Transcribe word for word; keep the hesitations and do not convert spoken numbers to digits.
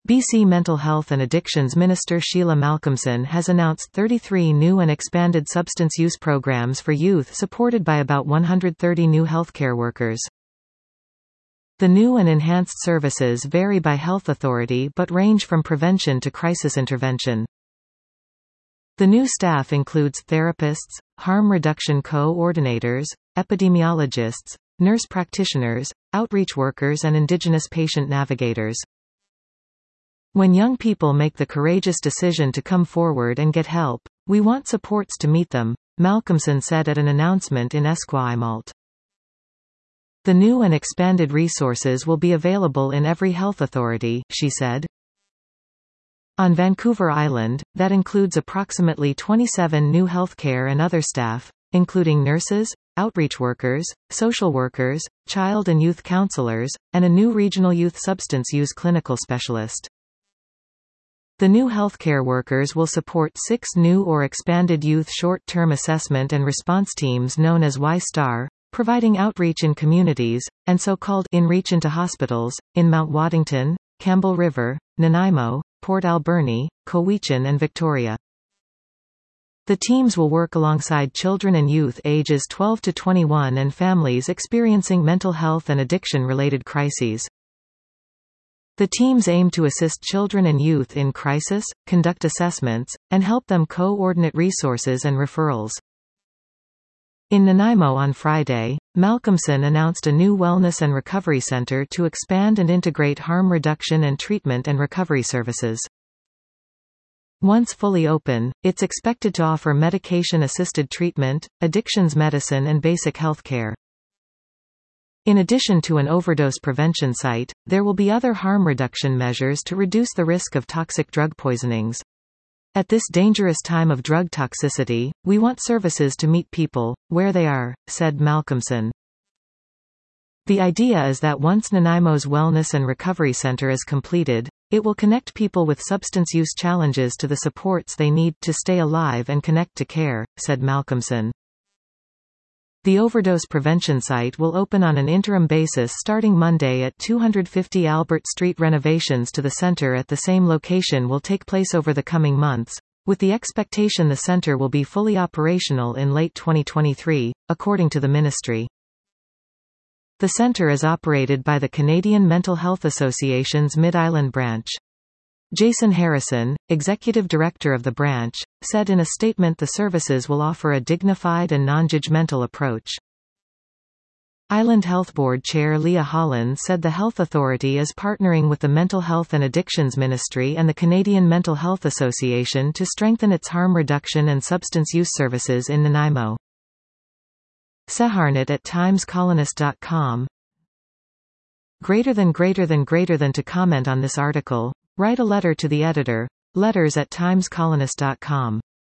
B C Mental Health and Addictions Minister Sheila Malcolmson has announced thirty-three new and expanded substance use programs for youth supported by about one hundred thirty new healthcare workers. The new and enhanced services vary by health authority but range from prevention to crisis intervention. The new staff includes therapists, harm reduction coordinators, epidemiologists, nurse practitioners, outreach workers and Indigenous patient navigators. When young people make the courageous decision to come forward and get help, we want supports to meet them, Malcolmson said at an announcement in Esquimalt. The new and expanded resources will be available in every health authority, she said. On Vancouver Island, that includes approximately twenty-seven new healthcare and other staff, including nurses, outreach workers, social workers, child and youth counselors, and a new regional youth substance use clinical specialist. The new healthcare workers will support six new or expanded youth short-term assessment and response teams known as Y-STAR, providing outreach in communities, and so-called in-reach into hospitals, in Mount Waddington, Campbell River, Nanaimo, Port Alberni, Cowichan and Victoria. The teams will work alongside children and youth ages twelve to twenty-one and families experiencing mental health and addiction-related crises. The teams aim to assist children and youth in crisis, conduct assessments, and help them coordinate resources and referrals. In Nanaimo on Friday, Malcolmson announced a new wellness and recovery center to expand and integrate harm reduction and treatment and recovery services. Once fully open, it's expected to offer medication-assisted treatment, addictions medicine and basic health care. In addition to an overdose prevention site, there will be other harm reduction measures to reduce the risk of toxic drug poisonings. At this dangerous time of drug toxicity, we want services to meet people where they are, said Malcolmson. The idea is that once Nanaimo's Wellness and Recovery Center is completed, it will connect people with substance use challenges to the supports they need to stay alive and connect to care, said Malcolmson. The overdose prevention site will open on an interim basis starting Monday at two fifty Albert Street. Renovations to the center at the same location will take place over the coming months, with the expectation the center will be fully operational in late twenty twenty-three, according to the ministry. The center is operated by the Canadian Mental Health Association's Mid-Island branch. Jason Harrison, executive director of the branch, said in a statement the services will offer a dignified and non-judgmental approach. Island Health Board Chair Leah Holland said the health authority is partnering with the Mental Health and Addictions Ministry and the Canadian Mental Health Association to strengthen its harm reduction and substance use services in Nanaimo. Seharnit at times colonist dot com. Greater than greater than greater than to comment on this article, write a letter to the editor, letters at times colonist dot com.